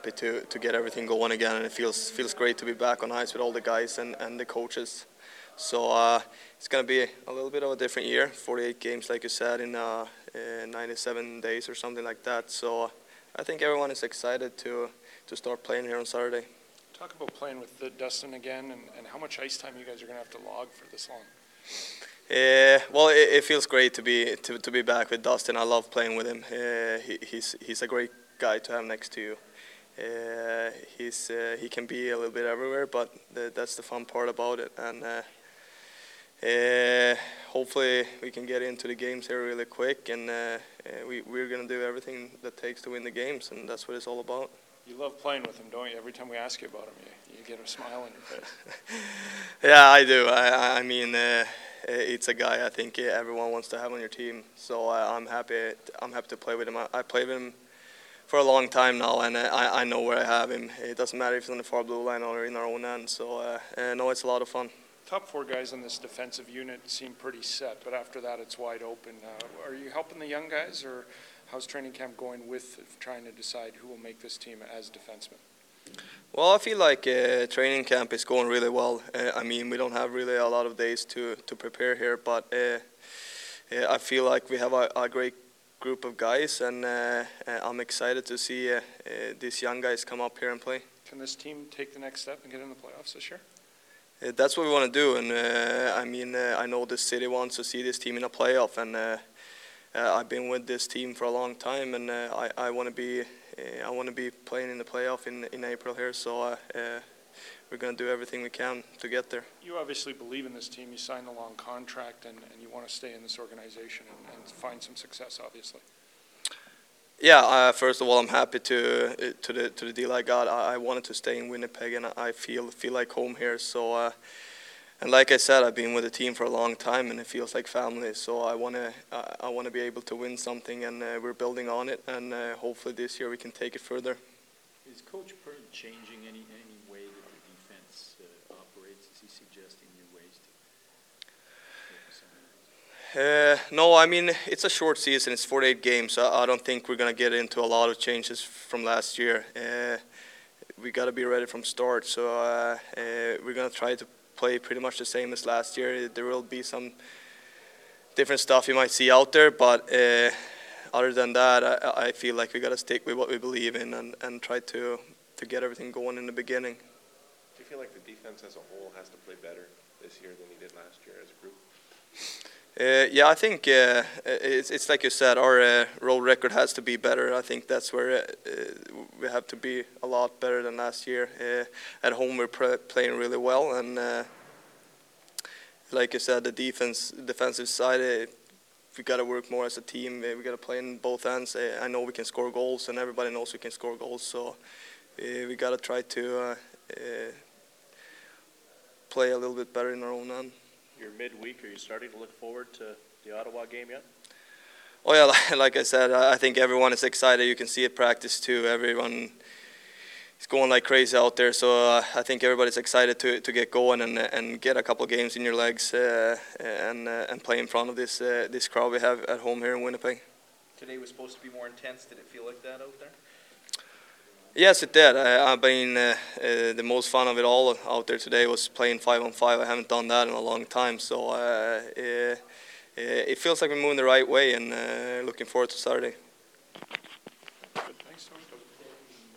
Happy to get everything going again, and it feels great to be back on ice with all the guys and the coaches. So it's gonna be a little bit of a different year. 48 games, like you said, in 97 days or something like that. So I think everyone is excited to start playing here on Saturday. Talk about playing with Dustin again, and how much ice time you guys are going to have to log for this long. Well, it feels great to be back with Dustin. I love playing with him. He's a great guy to have next to you. He can be a little bit everywhere, but that's the fun part about it. And hopefully we can get into the games here really quick, and we're gonna do everything that takes to win the games, and that's what it's all about. You love playing with him, don't you? Every time we ask you about him, you get a smile on your face. Yeah, I do. I mean, it's a guy I think everyone wants to have on your team. So I'm happy. I'm happy to play with him. I played with him for a long time now, and I know where I have him. It doesn't matter if it's on the far blue line or in our own end. So no, it's a lot of fun. Top four guys on this defensive unit seem pretty set, but after that it's wide open. Are you helping the young guys, or how's training camp going with trying to decide who will make this team as defensemen? Well, I feel like training camp is going really well. I mean, we don't have really a lot of days to prepare here, but I feel like we have a great group of guys, and I'm excited to see these young guys come up here and play. Can this team take the next step and get in the playoffs this year? That's what we want to do, and I mean, I know the city wants to see this team in a playoff, and I've been with this team for a long time, and I want to be playing in the playoff in April here. So we're going to do everything we can to get there. You obviously believe in this team. You signed a long contract, and you want to stay in this organization and find some success, obviously. Yeah, first of all, I'm happy to the deal I got. I wanted to stay in Winnipeg, and I feel like home here. So, and like I said, I've been with the team for a long time, and it feels like family. So I wanna be able to win something, and we're building on it. And hopefully this year we can take it further. Is Coach Pern changing any way that the defense operates? Is he suggesting new ways to? No, I mean, it's a short season. It's 48 games. So I don't think we're going to get into a lot of changes from last year. We got to be ready from start. So we're going to try to play pretty much the same as last year. There will be some different stuff you might see out there, but other than that, I feel like we got to stick with what we believe in and try to get everything going in the beginning. Do you feel like the defense as a whole has to play better this year than he did last year as a group? Yeah, I think it's like you said, our road record has to be better. I think that's where we have to be a lot better than last year. At home, we're playing really well, and like you said, the defensive side, we got to work more as a team. We got to play in both ends. I know we can score goals, and everybody knows we can score goals. So we got to try to play a little bit better in our own end. You're midweek. Are you starting to look forward to the Ottawa game yet? Oh yeah, like I said, I think everyone is excited. You can see it practice too. Everyone is going like crazy out there. So I think everybody's excited to get going and get a couple of games in your legs and play in front of this crowd we have at home here in Winnipeg. Today was supposed to be more intense. Did it feel like that out there? Yes, it did. I mean, the most fun of it all out there today was playing 5-on-5. I haven't done that in a long time, so it feels like we're moving the right way, and looking forward to Saturday.